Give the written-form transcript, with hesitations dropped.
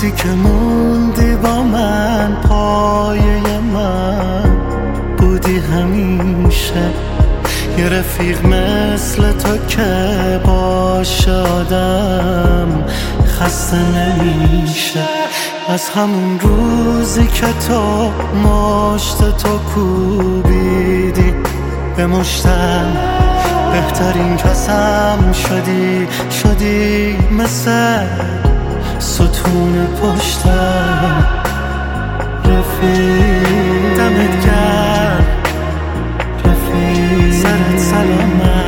روزی که موندی با من، پایه من بودی همیشه. یه رفیق مثل تو که باشه آدم خسته نمیشه. از همون روزی که تو مشت تو کوبیدی به مشتم، بهترین کسم شدی مثل ستون پشتم. رفیق دمت گرم، رفیق سرت سلامت.